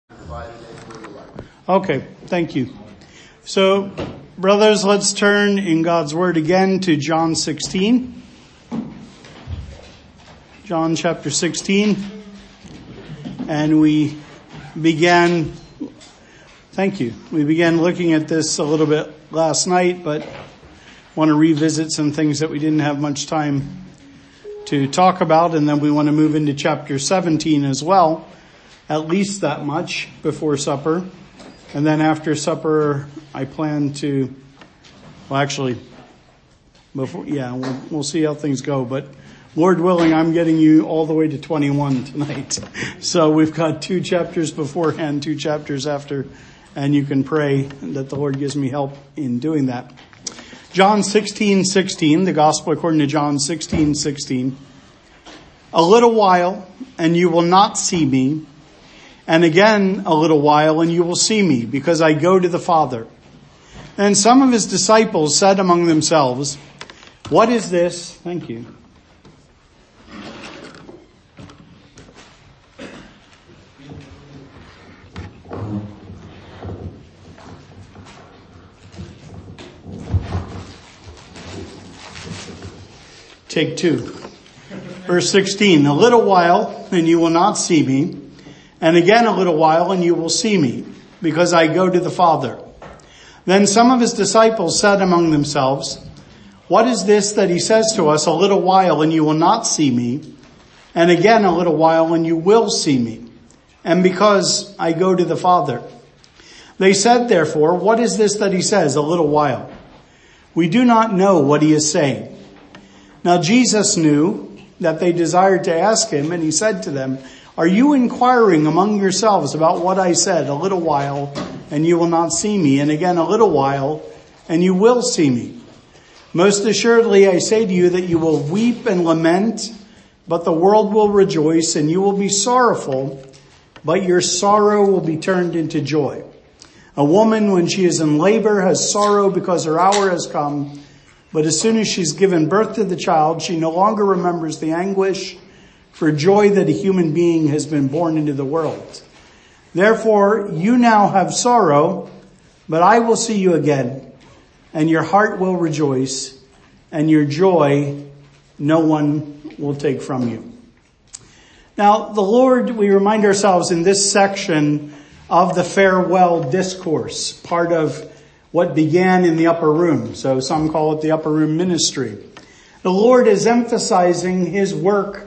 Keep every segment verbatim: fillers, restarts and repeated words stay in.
Okay, thank you. So, brothers, let's turn in God's Word again to John sixteen. John chapter sixteen. And we began, thank you, we began looking at this a little bit last night, but want to revisit some things that we didn't have much time to talk about, and then we want to move into chapter seventeen as well, at least that much before supper. And then after supper, I plan to, well actually, before, yeah, we'll, we'll see how things go, but Lord willing, I'm getting you all the way to twenty-one tonight. So we've got two chapters beforehand, two chapters after, and you can pray that the Lord gives me help in doing that. John sixteen sixteen, the gospel according to John sixteen sixteen. A little while, and you will not see me. And again, a little while, and you will see me, because I go to the Father. And some of his disciples said among themselves, what is this? Thank you. Take two. Verse sixteen, a little while, and you will not see me. And again a little while, and you will see me, because I go to the Father. Then some of his disciples said among themselves, what is this that he says to us, a little while, and you will not see me, and again a little while, and you will see me, and because I go to the Father? They said, therefore, what is this that he says, a little while? We do not know what he is saying. Now Jesus knew that they desired to ask him, and he said to them, are you inquiring among yourselves about what I said, a little while, and you will not see me, and again a little while, and you will see me? Most assuredly I say to you that you will weep and lament, but the world will rejoice, and you will be sorrowful, but your sorrow will be turned into joy. A woman, when she is in labor, has sorrow because her hour has come, but as soon as she's given birth to the child, she no longer remembers the anguish for joy that a human being has been born into the world. Therefore, you now have sorrow, but I will see you again, and your heart will rejoice, and your joy no one will take from you. Now, the Lord, we remind ourselves in this section of the farewell discourse, part of what began in the upper room. So some call it the upper room ministry. The Lord is emphasizing his work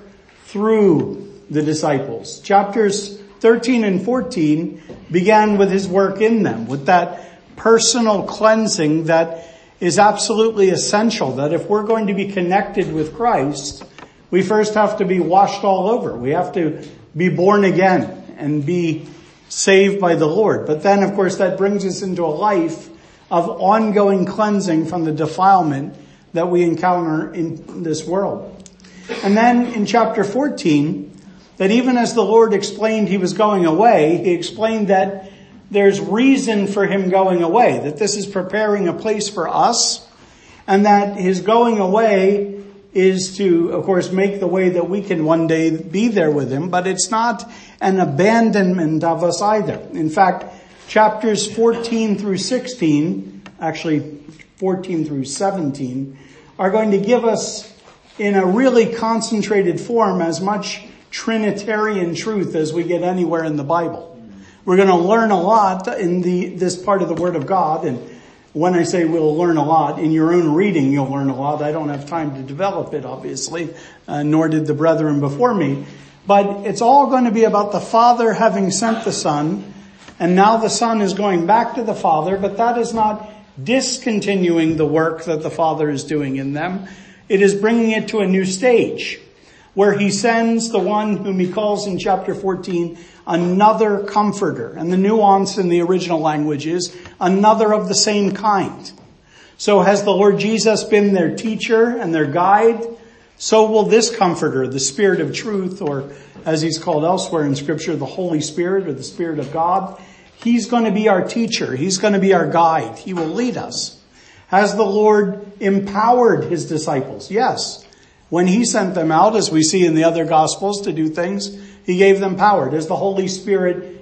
through the disciples. Chapters thirteen and fourteen began with his work in them, with that personal cleansing that is absolutely essential, that if we're going to be connected with Christ, we first have to be washed all over. We have to be born again and be saved by the Lord. But then, of course, that brings us into a life of ongoing cleansing from the defilement that we encounter in this world. And then in chapter fourteen, that even as the Lord explained he was going away, he explained that there's reason for him going away, that this is preparing a place for us, and that his going away is to, of course, make the way that we can one day be there with him, but it's not an abandonment of us either. In fact, chapters fourteen through sixteen, actually fourteen through seventeen, are going to give us in a really concentrated form as much Trinitarian truth as we get anywhere in the Bible. We're going to learn a lot in the this part of the Word of God, and when I say we'll learn a lot, in your own reading you'll learn a lot. I don't have time to develop it, obviously, uh, nor did the brethren before me. But it's all going to be about the Father having sent the Son, and now the Son is going back to the Father, but that is not discontinuing the work that the Father is doing in them. It is bringing it to a new stage where he sends the one whom he calls in chapter fourteen another comforter. And the nuance in the original language is another of the same kind. So has the Lord Jesus been their teacher and their guide? So will this comforter, the Spirit of truth, or as he's called elsewhere in Scripture, the Holy Spirit or the Spirit of God. He's going to be our teacher. He's going to be our guide. He will lead us. Has the Lord empowered his disciples? Yes. When he sent them out, as we see in the other Gospels, to do things, he gave them power. Does the Holy Spirit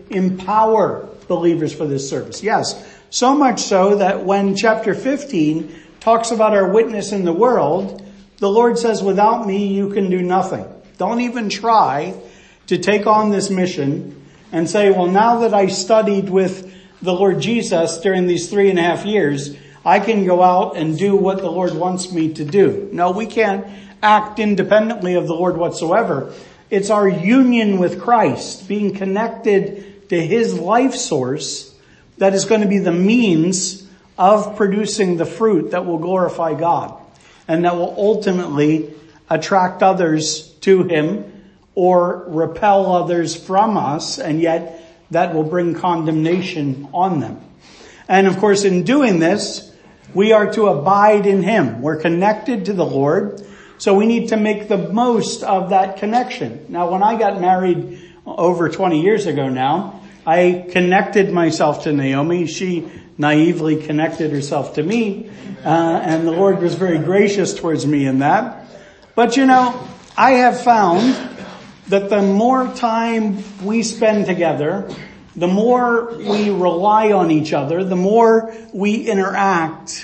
empower believers for this service. Yes, so much so that when chapter fifteen talks about our witness in the world, the Lord says, without me, you can do nothing. Don't even try to take on this mission and say, well, now that I studied with the Lord Jesus during these three and a half years, I can go out and do what the Lord wants me to do. No, we can't act independently of the Lord whatsoever. It's our union with Christ, being connected to his life source, that is going to be the means of producing the fruit that will glorify God and that will ultimately attract others to him or repel others from us, and yet that will bring condemnation on them. And of course, in doing this, we are to abide in him. We're connected to the Lord, so we need to make the most of that connection. Now, when I got married over twenty years ago now, I connected myself to Naomi. She naively connected herself to me, uh, and the Lord was very gracious towards me in that. But you know, I have found that the more time we spend together, the more we rely on each other, the more we interact,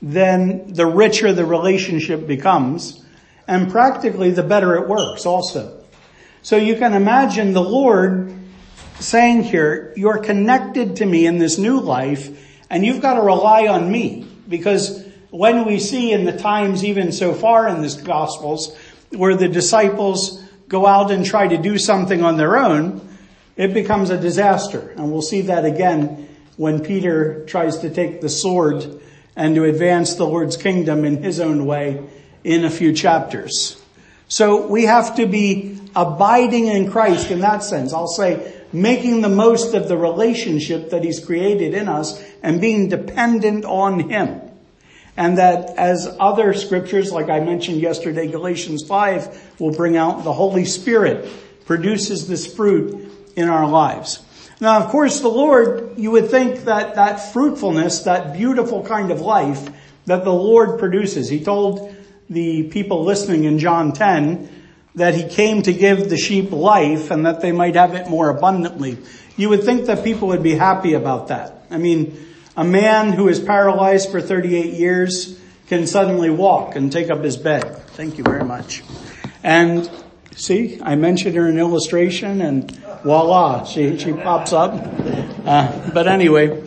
then the richer the relationship becomes, and practically the better it works also. So you can imagine the Lord saying here, you're connected to me in this new life, and you've got to rely on me. Because when we see in the times, even so far in the Gospels, where the disciples go out and try to do something on their own, it becomes a disaster. And we'll see that again when Peter tries to take the sword and to advance the Lord's kingdom in his own way in a few chapters. So we have to be abiding in Christ in that sense. I'll say making the most of the relationship that he's created in us and being dependent on him. And that, as other scriptures, like I mentioned yesterday, Galatians five will bring out, the Holy Spirit produces this fruit in our lives. Now, of course, the Lord, you would think that that fruitfulness, that beautiful kind of life that the Lord produces. He told the people listening in John ten that he came to give the sheep life and that they might have it more abundantly. You would think that people would be happy about that. I mean, a man who is paralyzed for thirty-eight years can suddenly walk and take up his bed. Thank you very much. And see, I mentioned her in illustration and voila, she, she pops up. Uh, but anyway,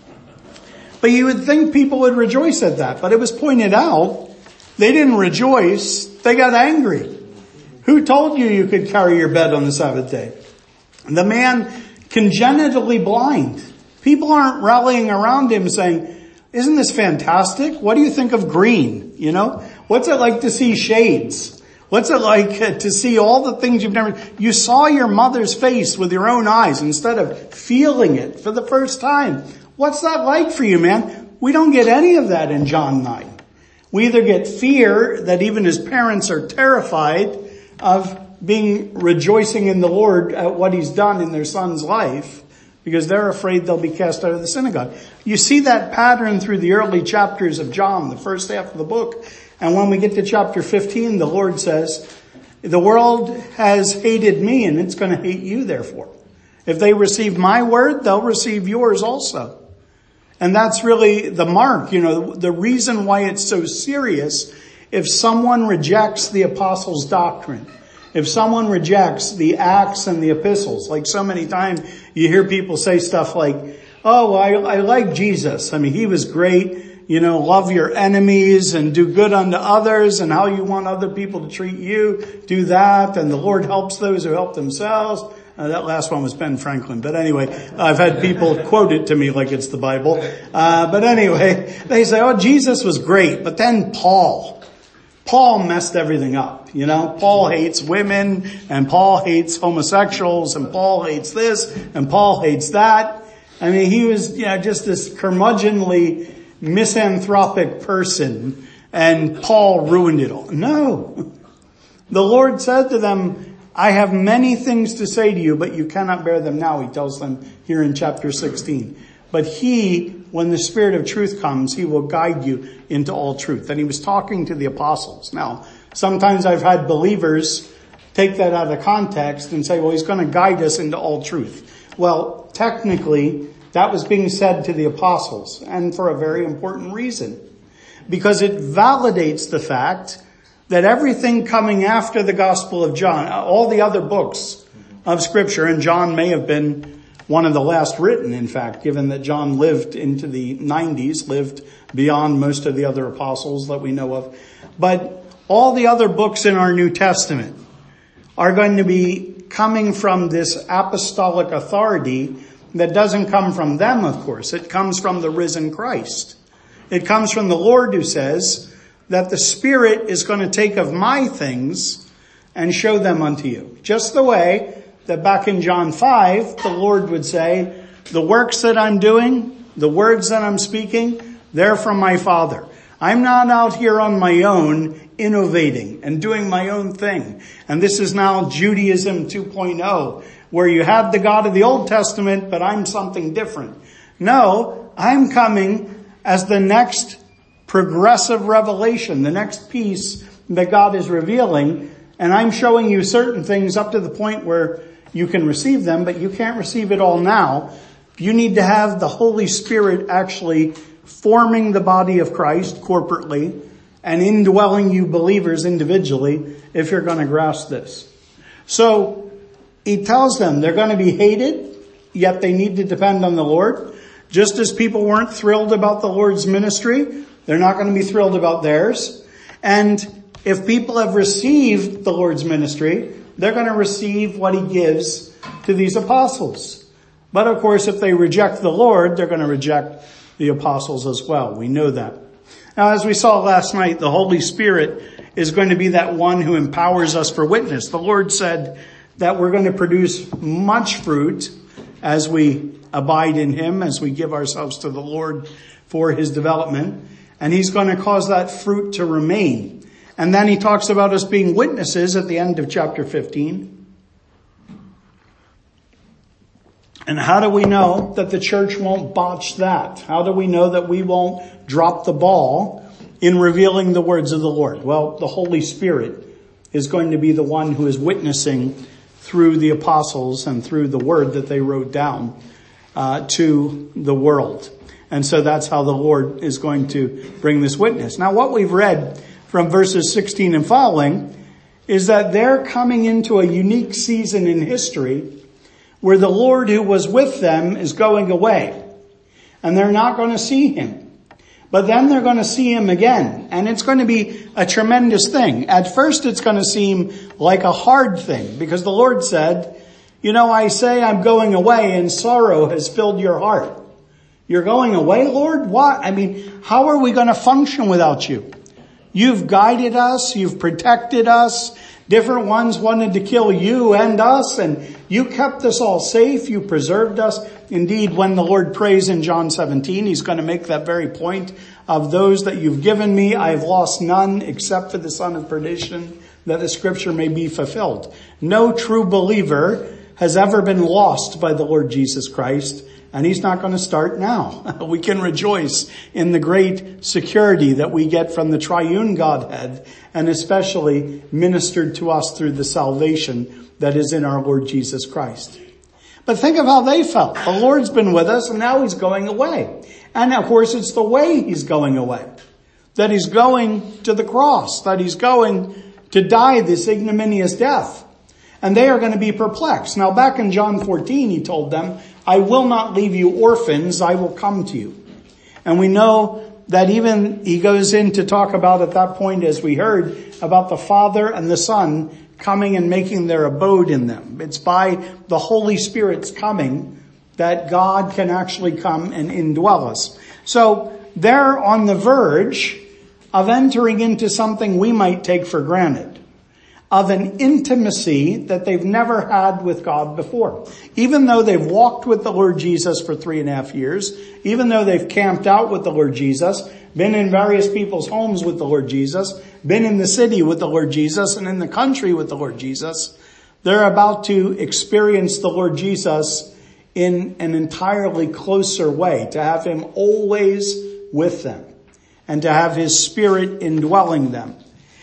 but you would think people would rejoice at that. But it was pointed out, they didn't rejoice, they got angry. Who told you you could carry your bed on the Sabbath day? The man congenitally blind. People aren't rallying around him saying, isn't this fantastic? What do you think of green? You know, what's it like to see shades? What's it like to see all the things you've never, you saw your mother's face with your own eyes instead of feeling it for the first time. What's that like for you, man? We don't get any of that in John nine. We either get fear that even his parents are terrified of being rejoicing in the Lord at what he's done in their son's life, because they're afraid they'll be cast out of the synagogue. You see that pattern through the early chapters of John, the first half of the book. And when we get to chapter fifteen, the Lord says, the world has hated me and it's going to hate you therefore. If they receive my word, they'll receive yours also. And that's really the mark, you know, the reason why it's so serious. If someone rejects the apostles' doctrine, if someone rejects the Acts and the epistles, like so many times you hear people say stuff like, oh, I, I like Jesus. I mean, he was great. You know, love your enemies and do good unto others, and how you want other people to treat you, do that. And the Lord helps those who help themselves. Uh, that last one was Ben Franklin. But anyway, I've had people quote it to me like it's the Bible. Uh, but anyway, they say, oh, Jesus was great. But then Paul. Paul messed everything up, you know. Paul hates women, and Paul hates homosexuals, and Paul hates this, and Paul hates that. I mean, he was, you know, just this curmudgeonly, misanthropic person, and Paul ruined it all. No. The Lord said to them, I have many things to say to you, but you cannot bear them now, he tells them here in chapter sixteen. But he, when the Spirit of truth comes, he will guide you into all truth. And he was talking to the apostles. Now, sometimes I've had believers take that out of context and say, well, he's going to guide us into all truth. Well, technically, that was being said to the apostles, and for a very important reason. Because it validates the fact that everything coming after the Gospel of John, all the other books of Scripture, and John may have been one of the last written, in fact, given that John lived into the nineties, lived beyond most of the other apostles that we know of. But all the other books in our New Testament are going to be coming from this apostolic authority that doesn't come from them, of course. It comes from the risen Christ. It comes from the Lord, who says that the Spirit is going to take of my things and show them unto you. Just the way that back in John five, the Lord would say, the works that I'm doing, the words that I'm speaking, they're from my Father. I'm not out here on my own innovating and doing my own thing. And this is now Judaism two point oh, where you have the God of the Old Testament, but I'm something different. No, I'm coming as the next progressive revelation, the next piece that God is revealing, and I'm showing you certain things up to the point where you can receive them, but you can't receive it all now. You need to have the Holy Spirit actually forming the body of Christ corporately and indwelling you believers individually if you're going to grasp this. So he tells them they're going to be hated, yet they need to depend on the Lord. Just as people weren't thrilled about the Lord's ministry, they're not going to be thrilled about theirs. And if people have received the Lord's ministry, they're going to receive what he gives to these apostles. But of course, if they reject the Lord, they're going to reject the apostles as well. We know that. Now, as we saw last night, the Holy Spirit is going to be that one who empowers us for witness. The Lord said that we're going to produce much fruit as we abide in him, as we give ourselves to the Lord for his development. And he's going to cause that fruit to remain. And then he talks about us being witnesses at the end of chapter fifteen. And how do we know that the church won't botch that? How do we know that we won't drop the ball in revealing the words of the Lord? Well, the Holy Spirit is going to be the one who is witnessing through the apostles and through the word that they wrote down uh, to the world. And so that's how the Lord is going to bring this witness. Now, what we've read from verses sixteen and following is that they're coming into a unique season in history where the Lord who was with them is going away. And they're not going to see him. But then they're going to see him again. And it's going to be a tremendous thing. At first it's going to seem like a hard thing, because the Lord said, you know, I say I'm going away and sorrow has filled your heart. You're going away, Lord? What? I mean, how are we going to function without you? You've guided us. You've protected us. Different ones wanted to kill you and us, and you kept us all safe. You preserved us. Indeed, when the Lord prays in John seventeen, he's going to make that very point of those that you've given me. I have lost none except for the son of perdition, that the scripture may be fulfilled. No true believer has ever been lost by the Lord Jesus Christ. And he's not going to start now. We can rejoice in the great security that we get from the triune Godhead, and especially ministered to us through the salvation that is in our Lord Jesus Christ. But think of how they felt. The Lord's been with us and now he's going away. And of course it's the way he's going away. That he's going to the cross. That he's going to die this ignominious death. And they are going to be perplexed. Now back in John fourteen, he told them, I will not leave you orphans, I will come to you. And we know that even he goes in to talk about at that point, as we heard, about the Father and the Son coming and making their abode in them. It's by the Holy Spirit's coming that God can actually come and indwell us. So they're on the verge of entering into something we might take for granted, of an intimacy that they've never had with God before. Even though they've walked with the Lord Jesus for three and a half years, even though they've camped out with the Lord Jesus, been in various people's homes with the Lord Jesus, been in the city with the Lord Jesus, and in the country with the Lord Jesus, they're about to experience the Lord Jesus in an entirely closer way, to have him always with them, and to have his Spirit indwelling them.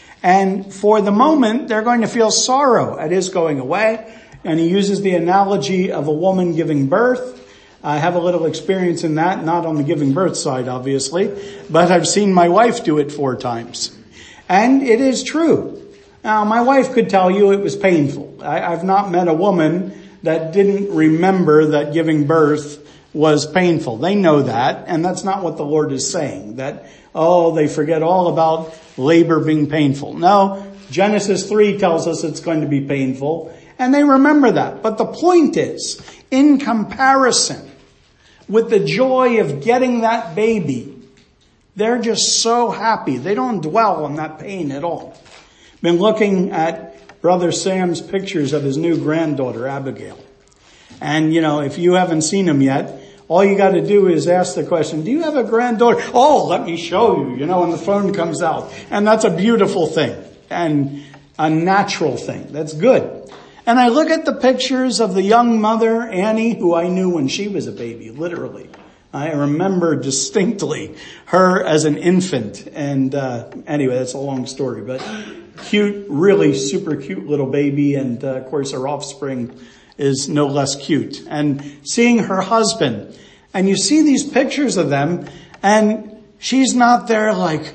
And for the moment, they're going to feel sorrow at his going away. And he uses the analogy of a woman giving birth. I have a little experience in that, not on the giving birth side, obviously, but I've seen my wife do it four times. And it is true. Now, my wife could tell you it was painful. I, I've not met a woman that didn't remember that giving birth was painful. They know that, and that's not what the Lord is saying, that, oh, they forget all about labor being painful. No, Genesis three tells us it's going to be painful, and they remember that. But the point is, in comparison with the joy of getting that baby, they're just so happy. They don't dwell on that pain at all. Been looking at Brother Sam's pictures of his new granddaughter, Abigail. And, you know, if you haven't seen him yet, all you got to do is ask the question, do you have a granddaughter? Oh, let me show you, you know, when the phone comes out. And that's a beautiful thing and a natural thing. That's good. And I look at the pictures of the young mother, Annie, who I knew when she was a baby, literally. I remember distinctly her as an infant. And uh anyway, that's a long story, but cute, really super cute little baby. And uh, of course her offspring is no less cute. And seeing her husband, and you see these pictures of them, and she's not there like,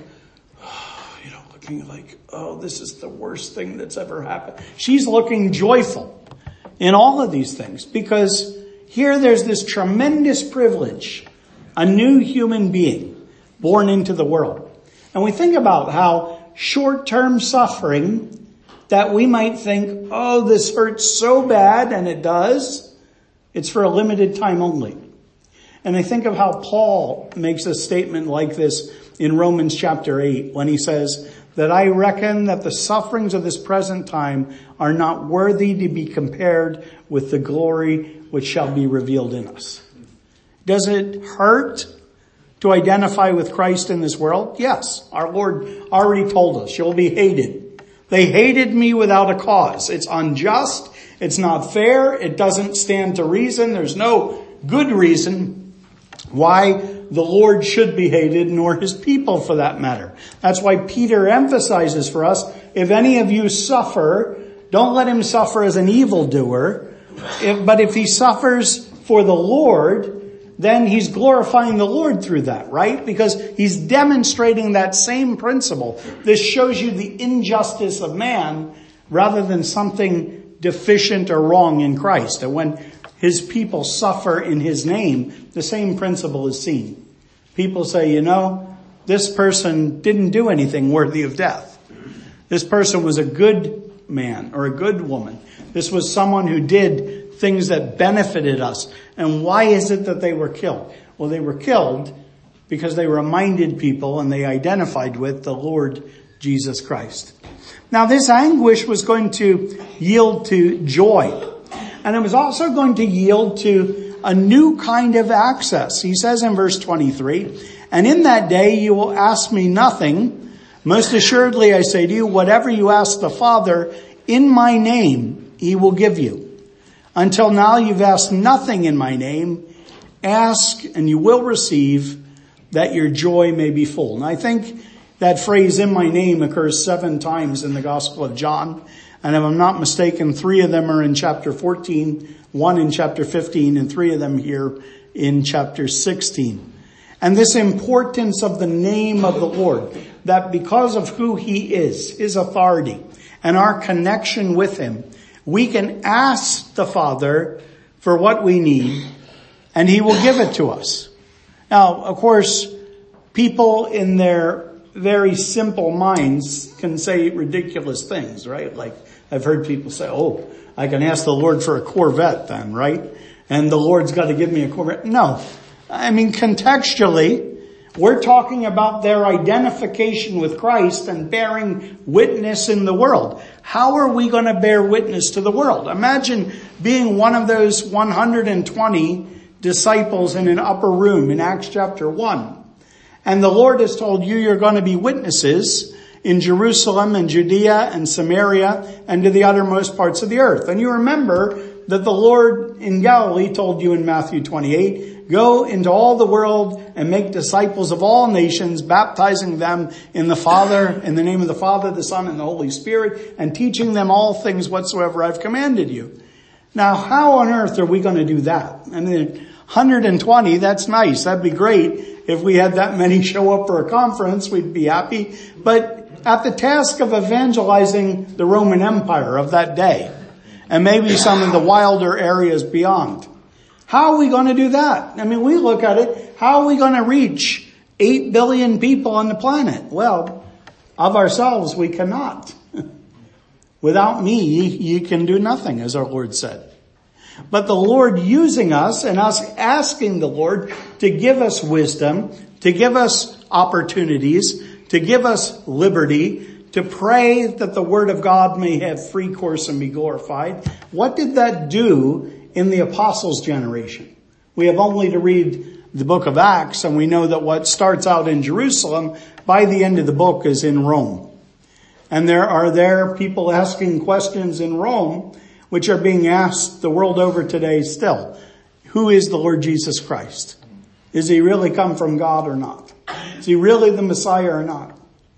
oh, you know, looking like, oh, this is the worst thing that's ever happened. She's looking joyful in all of these things, because here there's this tremendous privilege, a new human being born into the world. And we think about how short-term suffering that we might think, oh, this hurts so bad, and it does. It's for a limited time only. And I think of how Paul makes a statement like this in Romans chapter eight, when he says that I reckon that the sufferings of this present time are not worthy to be compared with the glory which shall be revealed in us. Does it hurt to identify with Christ in this world? Yes. Our Lord already told us, you'll be hated. They hated me without a cause. It's unjust. It's not fair. It doesn't stand to reason. There's no good reason why the Lord should be hated, nor his people for that matter. That's why Peter emphasizes for us, if any of you suffer, don't let him suffer as an evildoer. If, but if he suffers for the Lord, then he's glorifying the Lord through that, right? Because he's demonstrating that same principle. This shows you the injustice of man rather than something deficient or wrong in Christ. And when his people suffer in his name, the same principle is seen. People say, you know, this person didn't do anything worthy of death. This person was a good man or a good woman. This was someone who did things that benefited us. And why is it that they were killed? Well, they were killed because they reminded people and they identified with the Lord Jesus Christ. Now, this anguish was going to yield to joy. And it was also going to yield to a new kind of access. He says in verse twenty-three, and in that day you will ask me nothing. Most assuredly, I say to you, whatever you ask the Father in my name, he will give you. Until now you've asked nothing in my name. Ask and you will receive, that your joy may be full. And I think that phrase in my name occurs seven times in the Gospel of John. And if I'm not mistaken, three of them are in chapter fourteen, one in chapter fifteen, and three of them here in chapter sixteen. And this importance of the name of the Lord, that because of who he is, his authority, and our connection with him, we can ask the Father for what we need, and he will give it to us. Now, of course, people in their very simple minds can say ridiculous things, right? Like I've heard people say, oh, I can ask the Lord for a Corvette then, right? And the Lord's got to give me a Corvette. No. I mean, contextually, we're talking about their identification with Christ and bearing witness in the world. How are we going to bear witness to the world? Imagine being one of those one hundred twenty disciples in an upper room in Acts chapter one. And the Lord has told you you're going to be witnesses in Jerusalem and Judea and Samaria and to the uttermost parts of the earth. And you remember that the Lord in Galilee told you in Matthew twenty-eight, go into all the world and make disciples of all nations, baptizing them in the Father, in the name of the Father, the Son, and the Holy Spirit, and teaching them all things whatsoever I've commanded you. Now, how on earth are we going to do that? I mean, hundred twenty, that's nice. That'd be great. If we had that many show up for a conference, we'd be happy. But at the task of evangelizing the Roman Empire of that day, and maybe some of the wilder areas beyond, how are we going to do that? I mean, we look at it, how are we going to reach eight billion people on the planet? Well, of ourselves, we cannot. Without me, you can do nothing, as our Lord said. But the Lord using us and us asking the Lord to give us wisdom, to give us opportunities, to give us liberty, to pray that the Word of God may have free course and be glorified. What did that do in the apostles' generation? We have only to read the book of Acts, and we know that what starts out in Jerusalem, by the end of the book, is in Rome. And there are there people asking questions in Rome, which are being asked the world over today still. Who is the Lord Jesus Christ? Is he really come from God or not? Is he really the Messiah or not?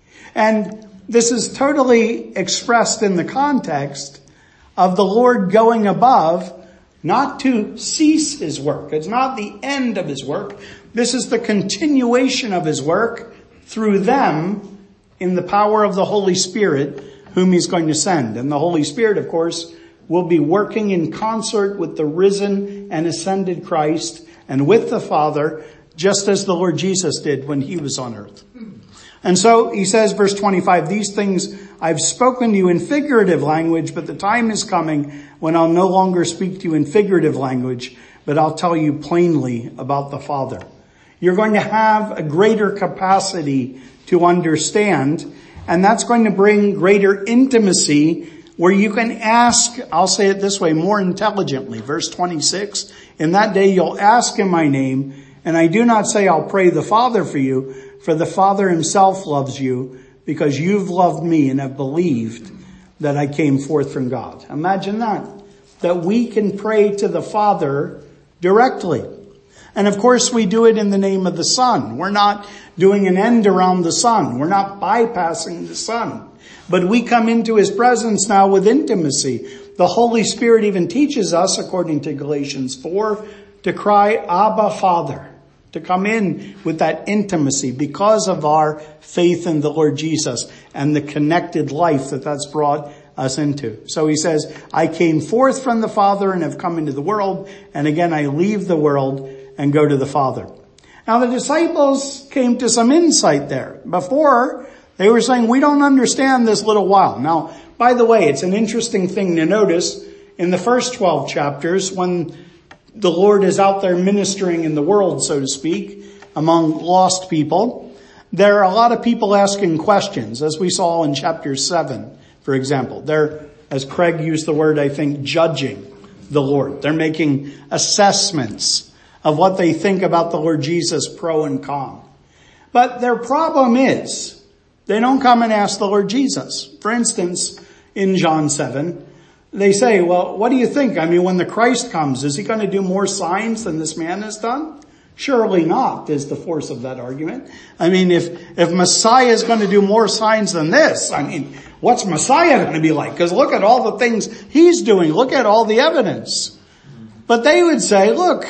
And this is totally expressed in the context of the Lord going above, not to cease his work. It's not the end of his work. This is the continuation of his work through them in the power of the Holy Spirit, whom he's going to send. And the Holy Spirit, of course, will be working in concert with the risen and ascended Christ and with the Father, just as the Lord Jesus did when he was on earth. And so he says, verse twenty-five, these things I've spoken to you in figurative language, but the time is coming when I'll no longer speak to you in figurative language, but I'll tell you plainly about the Father. You're going to have a greater capacity to understand, and that's going to bring greater intimacy where you can ask, I'll say it this way, more intelligently. Verse twenty-six, in that day you'll ask in my name, and I do not say I'll pray the Father for you, for the Father himself loves you, because you've loved me and have believed that I came forth from God. Imagine that, that we can pray to the Father directly. And of course we do it in the name of the Son. We're not doing an end around the Son. We're not bypassing the Son. But we come into his presence now with intimacy. The Holy Spirit even teaches us, according to Galatians four, to cry, Abba, Father, to come in with that intimacy because of our faith in the Lord Jesus and the connected life that that's brought us into. So he says, I came forth from the Father and have come into the world, and again I leave the world and go to the Father. Now the disciples came to some insight there. Before, they were saying, we don't understand this little while. Now, by the way, it's an interesting thing to notice in the first twelve chapters when the Lord is out there ministering in the world, so to speak, among lost people. There are a lot of people asking questions, as we saw in chapter seven, for example. They're, as Craig used the word, I think, judging the Lord. They're making assessments of what they think about the Lord Jesus, pro and con. But their problem is, they don't come and ask the Lord Jesus. For instance, in John seven, they say, well, what do you think? I mean, when the Christ comes, is he going to do more signs than this man has done? Surely not, is the force of that argument. I mean, if, if Messiah is going to do more signs than this, I mean, what's Messiah going to be like? Because look at all the things he's doing. Look at all the evidence. But they would say, look,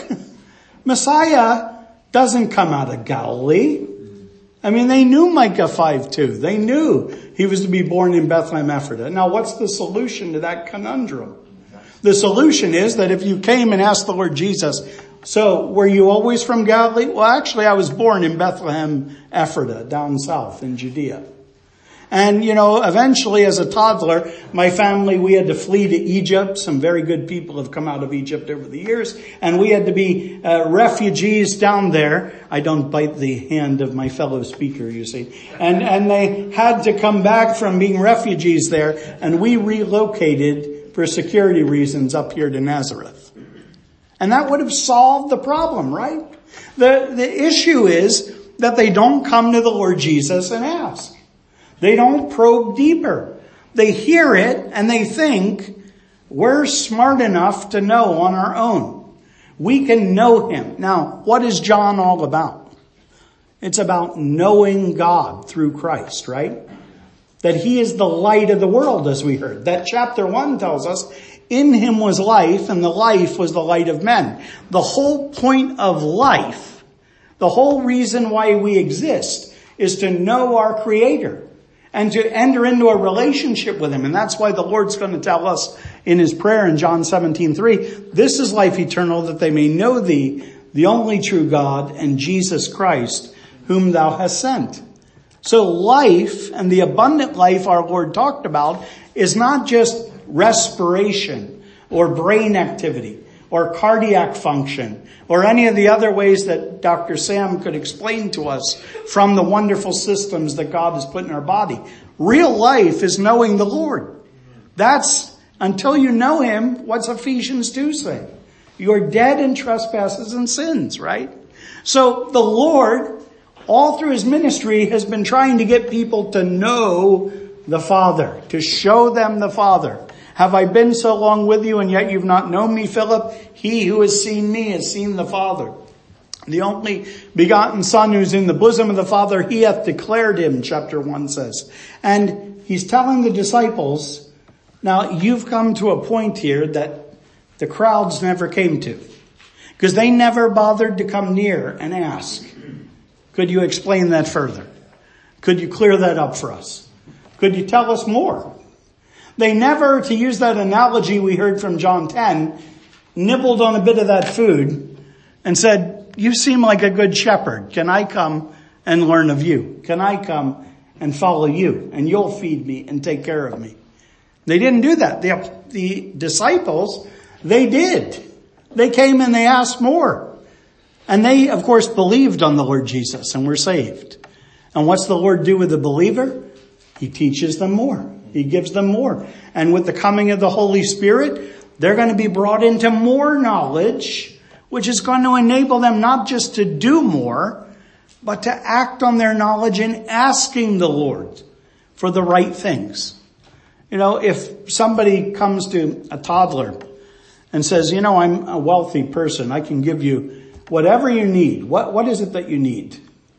Messiah doesn't come out of Galilee. I mean, they knew Micah five two. They knew he was to be born in Bethlehem Ephratah. Now, what's the solution to that conundrum? The solution is that if you came and asked the Lord Jesus, so were you always from Galilee? Well, actually, I was born in Bethlehem Ephratah, down south in Judea. And, you know, eventually as a toddler, my family, we had to flee to Egypt. Some very good people have come out of Egypt over the years. And we had to be uh, refugees down there. I don't bite the hand of my fellow speaker, you see. And, and they had to come back from being refugees there. And we relocated for security reasons up here to Nazareth. And that would have solved the problem, right? The, the issue is that they don't come to the Lord Jesus and ask. They don't probe deeper. They hear it and they think, we're smart enough to know on our own. We can know him. Now, what is John all about? It's about knowing God through Christ, right? That he is the light of the world, as we heard. That chapter one tells us, In him was life, and the life was the light of men. The whole point of life, the whole reason why we exist, is to know our Creator and to enter into a relationship with him. And that's why the Lord's going to tell us in his prayer in John seventeen three, this is life eternal, that they may know thee, the only true God, and Jesus Christ, whom thou hast sent. So life, and the abundant life our Lord talked about, is not just respiration or brain activity or cardiac function or any of the other ways that Doctor Sam could explain to us from the wonderful systems that God has put in our body. Real life is knowing the Lord. That's, until you know him, what's Ephesians two say? You're dead in trespasses and sins, right? So the Lord, all through his ministry, has been trying to get people to know the Father, to show them the Father. Have I been so long with you, and yet you've not known me, Philip? He who has seen me has seen the Father. The only begotten Son who's in the bosom of the Father, he hath declared him, chapter one says. And he's telling the disciples, now you've come to a point here that the crowds never came to, because they never bothered to come near and ask, could you explain that further? Could you clear that up for us? Could you tell us more? They never, to use that analogy we heard from John ten, nibbled on a bit of that food and said, you seem like a good shepherd. Can I come and learn of you? Can I come and follow you? And you'll feed me and take care of me. They didn't do that. The, the disciples, they did. They came and they asked more. And they, of course, believed on the Lord Jesus and were saved. And what's the Lord do with the believer? He teaches them more. He gives them more. And with the coming of the Holy Spirit, they're going to be brought into more knowledge, which is going to enable them not just to do more, but to act on their knowledge in asking the Lord for the right things. You know, if somebody comes to a toddler and says, you know, I'm a wealthy person, I can give you whatever you need. What, what is it that you need?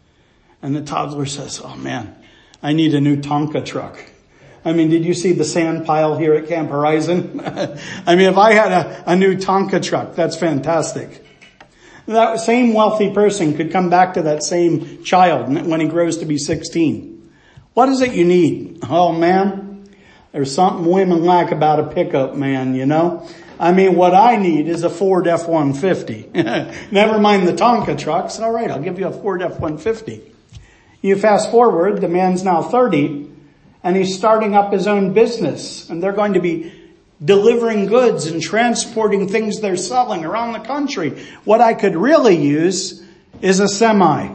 And the toddler says, oh man, I need a new Tonka truck. I mean, did you see the sand pile here at Camp Horizon? I mean, if I had a, a new Tonka truck, that's fantastic. That same wealthy person could come back to that same child when he grows to be sixteen. What is it you need? Oh man, there's something women like about a pickup man, you know? I mean, what I need is a Ford F one fifty. Never mind the Tonka trucks. All right, I'll give you a Ford F one fifty. You fast forward, the man's now thirty, and he's starting up his own business, and they're going to be delivering goods and transporting things they're selling around the country. What I could really use is a semi.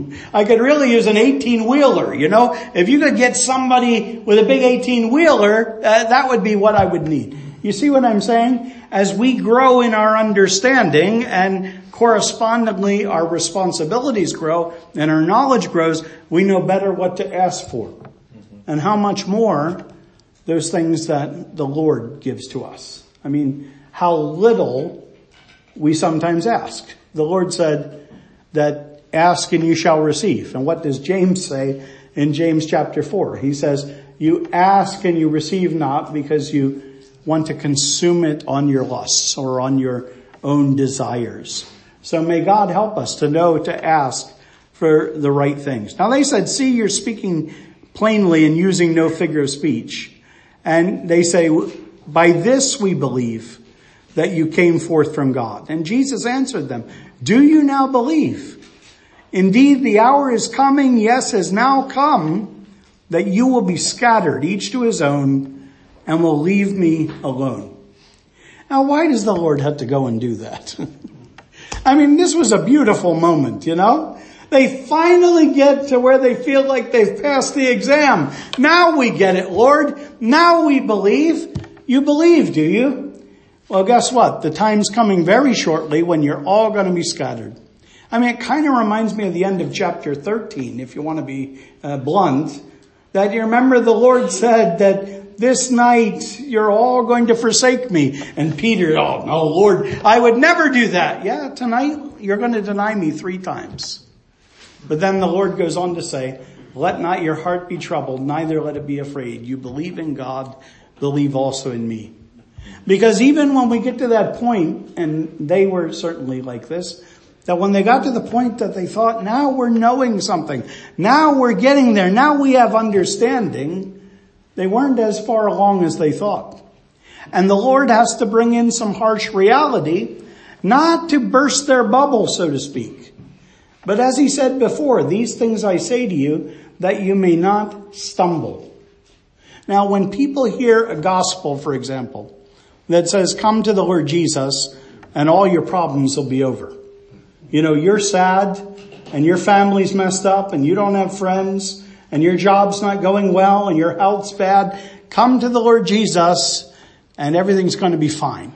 I could really use an eighteen-wheeler, you know? If you could get somebody with a big eighteen-wheeler, uh, that would be what I would need. You see what I'm saying? As we grow in our understanding and correspondingly our responsibilities grow and our knowledge grows, we know better what to ask for. And how much more those things that the Lord gives to us. I mean, how little we sometimes ask. The Lord said that ask and you shall receive. And what does James say in James chapter four? He says, you ask and you receive not because you want to consume it on your lusts or on your own desires. So may God help us to know to ask for the right things. Now they said, see, you're speaking plainly and using no figure of speech. And they say, by this we believe that you came forth from God. And Jesus answered them, do you now believe? Indeed, the hour is coming, yes, has now come, that you will be scattered, each to his own, and will leave me alone. Now, why does the Lord have to go and do that? I mean, this was a beautiful moment, you know? They finally get to where they feel like they've passed the exam. Now we get it, Lord. Now we believe. You believe, do you? Well, guess what? The time's coming very shortly when you're all going to be scattered. I mean, it kind of reminds me of the end of chapter thirteen, if you want to be uh, blunt. That you remember the Lord said that this night you're all going to forsake me. And Peter, oh no, Lord, I would never do that. Yeah, tonight you're going to deny me three times. But then the Lord goes on to say, let not your heart be troubled, neither let it be afraid. You believe in God, believe also in me. Because even when we get to that point, and they were certainly like this, that when they got to the point that they thought, now we're knowing something, now we're getting there, now we have understanding, they weren't as far along as they thought. And the Lord has to bring in some harsh reality, not to burst their bubble, so to speak. But as he said before, these things I say to you, that you may not stumble. Now, when people hear a gospel, for example, that says, come to the Lord Jesus and all your problems will be over. You know, you're sad and your family's messed up and you don't have friends and your job's not going well and your health's bad. Come to the Lord Jesus and everything's going to be fine.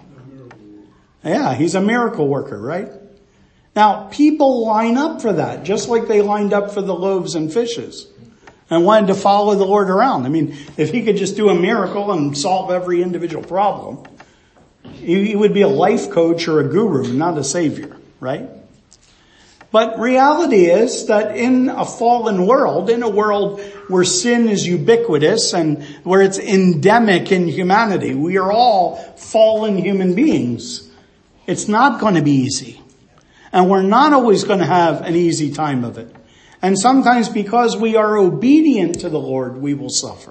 Yeah, he's a miracle worker, right? Now, people line up for that, just like they lined up for the loaves and fishes and wanted to follow the Lord around. I mean, if he could just do a miracle and solve every individual problem, he would be a life coach or a guru, not a savior, right? But reality is that in a fallen world, in a world where sin is ubiquitous and where it's endemic in humanity, we are all fallen human beings. It's not going to be easy. And we're not always going to have an easy time of it. And sometimes because we are obedient to the Lord, we will suffer.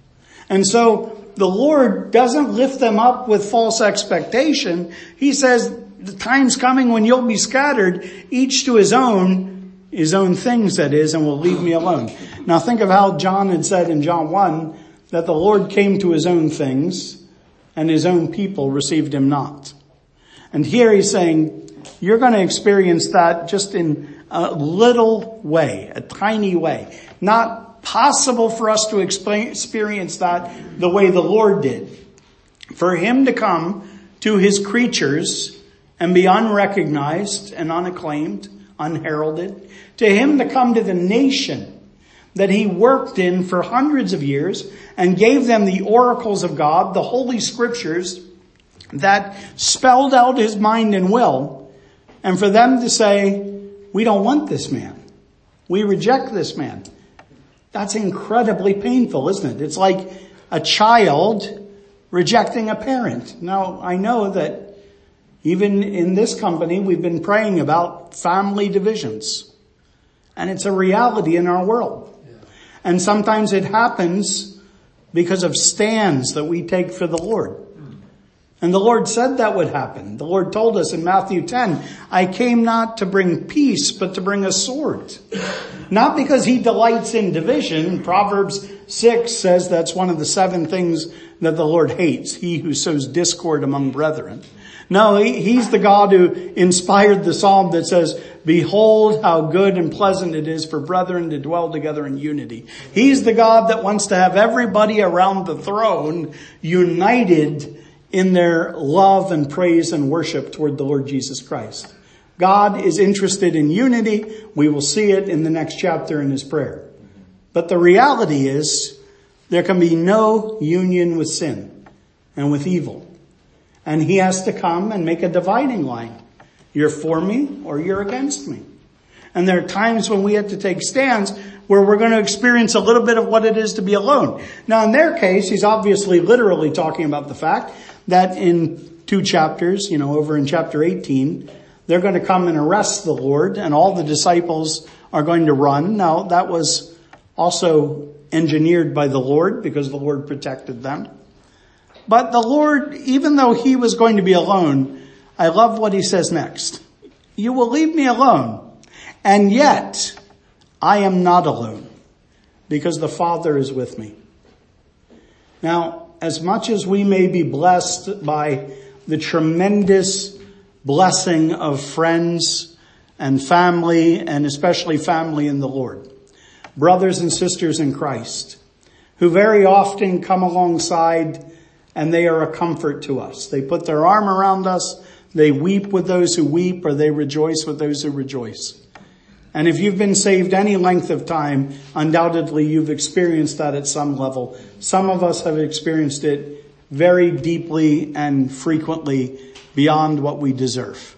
And so the Lord doesn't lift them up with false expectation. He says, the time's coming when you'll be scattered, each to his own, his own things that is, and will leave me alone. Now think of how John had said in John one, that the Lord came to his own things, and his own people received him not. And here he's saying, you're going to experience that just in a little way, a tiny way. Not possible for us to explain, experience that the way the Lord did. For him to come to his creatures and be unrecognized and unacclaimed, unheralded. To him to come to the nation that he worked in for hundreds of years and gave them the oracles of God, the holy scriptures that spelled out his mind and will. And for them to say, we don't want this man. We reject this man. That's incredibly painful, isn't it? It's like a child rejecting a parent. Now, I know that even in this company, we've been praying about family divisions. And it's a reality in our world. Yeah. And sometimes it happens because of stands that we take for the Lord. And the Lord said that would happen. The Lord told us in Matthew ten, I came not to bring peace, but to bring a sword. Not because he delights in division. Proverbs six says that's one of the seven things that the Lord hates. He who sows discord among brethren. No, he, he's the God who inspired the psalm that says, behold how good and pleasant it is for brethren to dwell together in unity. He's the God that wants to have everybody around the throne united in their love and praise and worship toward the Lord Jesus Christ. God is interested in unity. We will see it in the next chapter in his prayer. But the reality is there can be no union with sin and with evil. And he has to come and make a dividing line. You're for me or you're against me. And there are times when we have to take stands where we're going to experience a little bit of what it is to be alone. Now in their case, he's obviously literally talking about the fact that in two chapters, you know, over in chapter eighteen, they're going to come and arrest the Lord and all the disciples are going to run. Now that was also engineered by the Lord because the Lord protected them. But the Lord, even though he was going to be alone, I love what he says next. You will leave me alone. And yet I am not alone because the Father is with me. Now, as much as we may be blessed by the tremendous blessing of friends and family, and especially family in the Lord, brothers and sisters in Christ, who very often come alongside and they are a comfort to us. They put their arm around us, they weep with those who weep, or they rejoice with those who rejoice. And if you've been saved any length of time, undoubtedly you've experienced that at some level. Some of us have experienced it very deeply and frequently beyond what we deserve.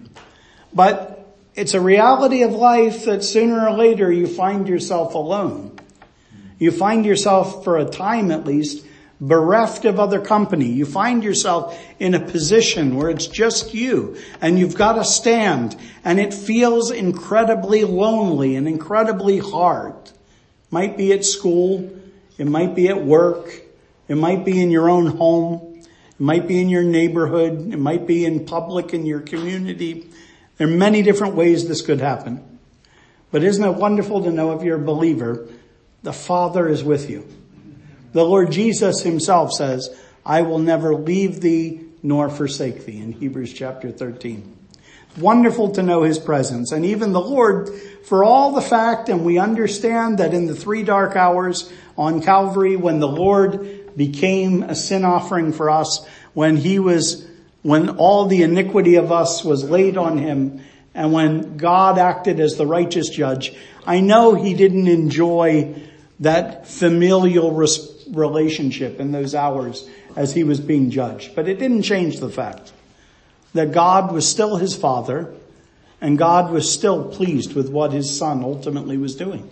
But it's a reality of life that sooner or later you find yourself alone. You find yourself, for a time at least, bereft of other company. You find yourself in a position where it's just you and you've got to stand, and it feels incredibly lonely and incredibly hard. Might be at school. It might be at work. It might be in your own home. It might be in your neighborhood. It might be in public in your community. There are many different ways this could happen. But isn't it wonderful to know if you're a believer, the Father is with you. The Lord Jesus himself says, I will never leave thee nor forsake thee, in Hebrews chapter thirteen. Wonderful to know his presence. And even the Lord, for all the fact, and we understand that in the three dark hours on Calvary, when the Lord became a sin offering for us, when he was, when all the iniquity of us was laid on him, and when God acted as the righteous judge, I know he didn't enjoy that familial res- relationship in those hours as he was being judged. But it didn't change the fact that God was still his Father, and God was still pleased with what his Son ultimately was doing.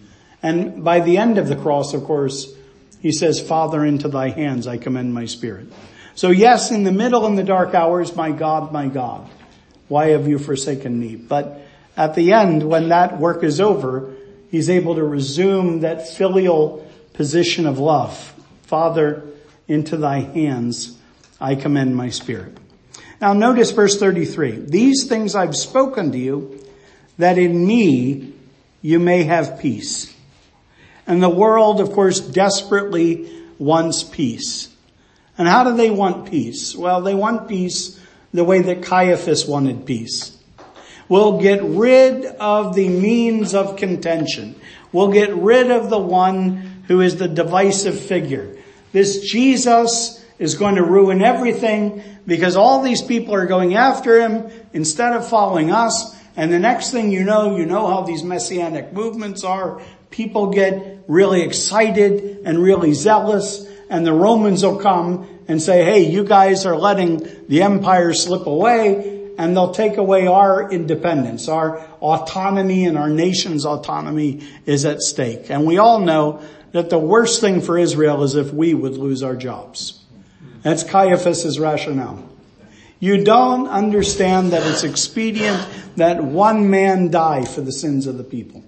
And by the end of the cross, of course, he says, Father, into thy hands I commend my spirit. So yes, in the middle, in the dark hours, my God, my God, why have you forsaken me? But at the end, when that work is over, he's able to resume that filial position of love. Father, into thy hands I commend my spirit. Now notice verse thirty-three. These things I've spoken to you, that in me you may have peace. And the world, of course, desperately wants peace. And how do they want peace? Well, they want peace the way that Caiaphas wanted peace. We'll get rid of the means of contention. We'll get rid of the one who is the divisive figure. This Jesus is going to ruin everything because all these people are going after him instead of following us. And the next thing you know, you know how these messianic movements are. People get really excited and really zealous, and the Romans will come and say, hey, you guys are letting the empire slip away, and they'll take away our independence. Our autonomy and our nation's autonomy is at stake. And we all know that the worst thing for Israel is if we would lose our jobs. That's Caiaphas' rationale. You don't understand that it's expedient that one man die for the sins of the people.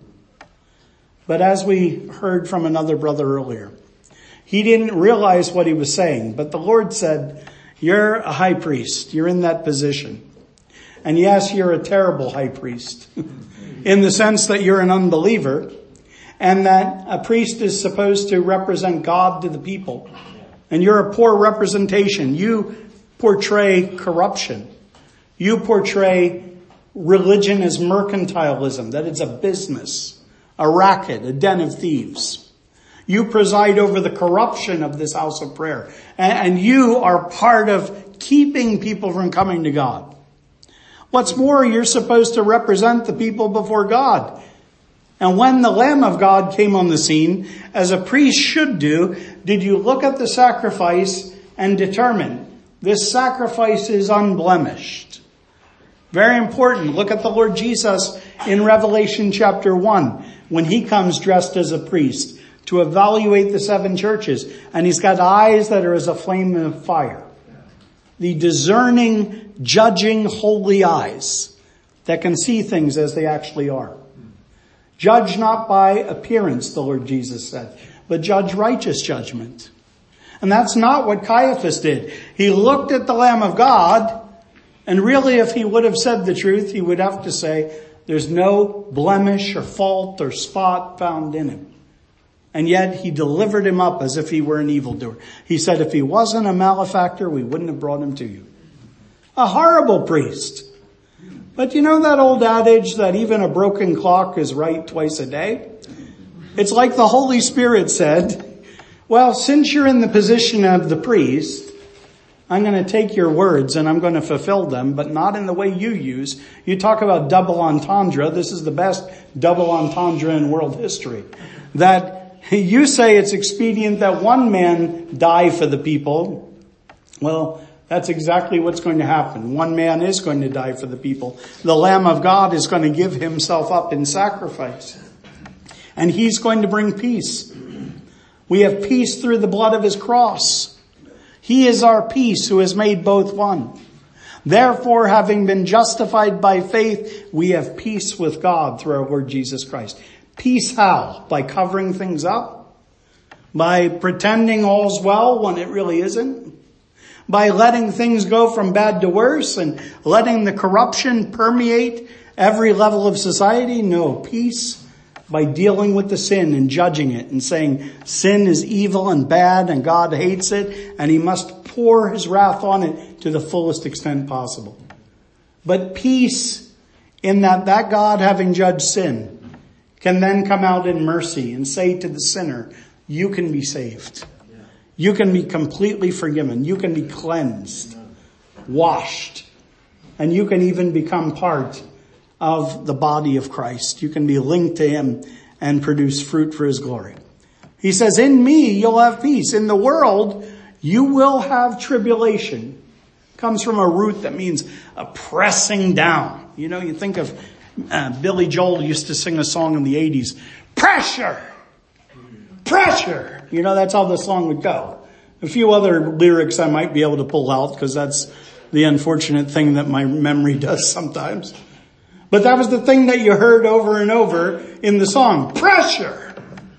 But as we heard from another brother earlier, he didn't realize what he was saying. But the Lord said, you're a high priest. You're in that position. And yes, you're a terrible high priest in the sense that you're an unbeliever and that a priest is supposed to represent God to the people. And you're a poor representation. You portray corruption. You portray religion as mercantilism, that it's a business, a racket, a den of thieves. You preside over the corruption of this house of prayer. And you are part of keeping people from coming to God. What's more, you're supposed to represent the people before God. And when the Lamb of God came on the scene, as a priest should do, did you look at the sacrifice and determine this sacrifice is unblemished? Very important. Look at the Lord Jesus in Revelation chapter one, when he comes dressed as a priest to evaluate the seven churches. And he's got eyes that are as a flame of fire. The discerning, judging, holy eyes that can see things as they actually are. Judge not by appearance, the Lord Jesus said, but judge righteous judgment. And that's not what Caiaphas did. He looked at the Lamb of God, and really if he would have said the truth, he would have to say, there's no blemish or fault or spot found in him. And yet he delivered him up as if he were an evildoer. He said, if he wasn't a malefactor, we wouldn't have brought him to you. A horrible priest. But you know that old adage that even a broken clock is right twice a day? It's like the Holy Spirit said, well, since you're in the position of the priest, I'm going to take your words and I'm going to fulfill them, but not in the way you use. You talk about double entendre. This is the best double entendre in world history. That you say it's expedient that one man die for the people. Well, that's exactly what's going to happen. One man is going to die for the people. The Lamb of God is going to give himself up in sacrifice. And he's going to bring peace. We have peace through the blood of his cross. He is our peace who has made both one. Therefore, having been justified by faith, we have peace with God through our Lord Jesus Christ. Peace how? By covering things up? By pretending all's well when it really isn't? By letting things go from bad to worse and letting the corruption permeate every level of society? No, peace by dealing with the sin and judging it and saying sin is evil and bad and God hates it and he must pour his wrath on it to the fullest extent possible. But peace in that that God, having judged sin, can then come out in mercy and say to the sinner, you can be saved. You can be completely forgiven. You can be cleansed, washed, and you can even become part of the body of Christ. You can be linked to him and produce fruit for his glory. He says, in me you'll have peace. In the world you will have tribulation. Comes from a root that means a pressing down. You know, you think of uh, Billy Joel used to sing a song in the eighties. Pressure! Pressure! You know, that's how the song would go. A few other lyrics I might be able to pull out because that's the unfortunate thing that my memory does sometimes. But that was the thing that you heard over and over in the song. Pressure!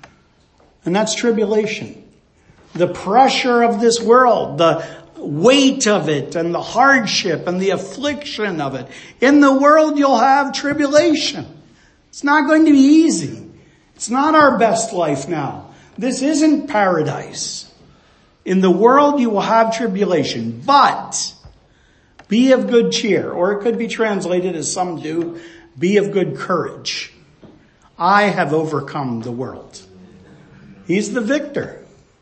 And that's tribulation. The pressure of this world, the weight of it and the hardship and the affliction of it. In the world you'll have tribulation. It's not going to be easy. It's not our best life now. This isn't paradise. In the world you will have tribulation, but be of good cheer, or it could be translated as some do, be of good courage. I have overcome the world. He's the victor.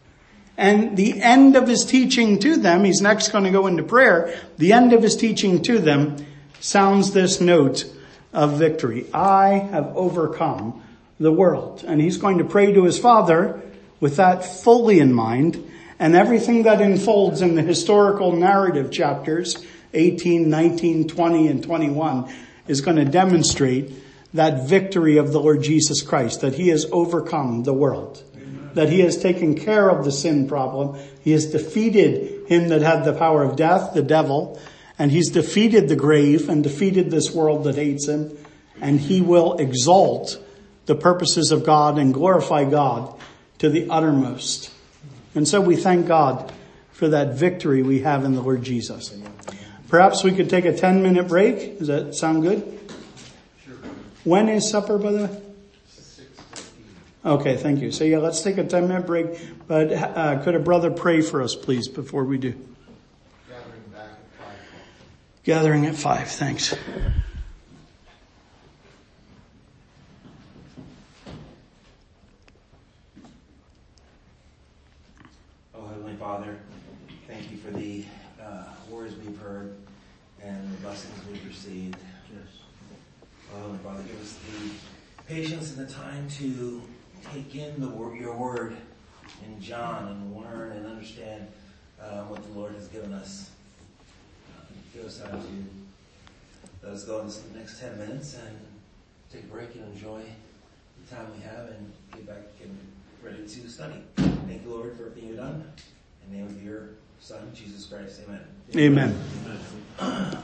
And the end of his teaching to them, he's next going to go into prayer, the end of his teaching to them sounds this note of victory. I have overcome the world. And he's going to pray to his Father with that fully in mind, and everything that unfolds in the historical narrative chapters eighteen, nineteen, twenty, and twenty-one is going to demonstrate that victory of the Lord Jesus Christ, that he has overcome the world, Amen. That he has taken care of the sin problem. He has defeated him that had the power of death, the devil, and he's defeated the grave and defeated this world that hates him, and he will exalt the purposes of God and glorify God to the uttermost. And so we thank God for that victory we have in the Lord Jesus. Perhaps we could take a ten minute break. Does that sound good? Sure. When is supper, by the way? six fifteen. Okay, thank you. So yeah, let's take a ten minute break. But uh, could a brother pray for us, please, before we do? Gathering back at five. Gathering at five, thanks. Oh, Heavenly Father, thank you for the uh, words we've heard and the blessings we've received. Yes. Oh, Heavenly Father, give us the patience and the time to take in the word, your word in John and learn and understand uh, what the Lord has given us. Uh, give us time to let us go in this next ten minutes and take a break and enjoy the time we have and get back and ready to study. Thank you, Lord, for everything you've done. In the name of your Son, Jesus Christ, amen. Amen. Amen.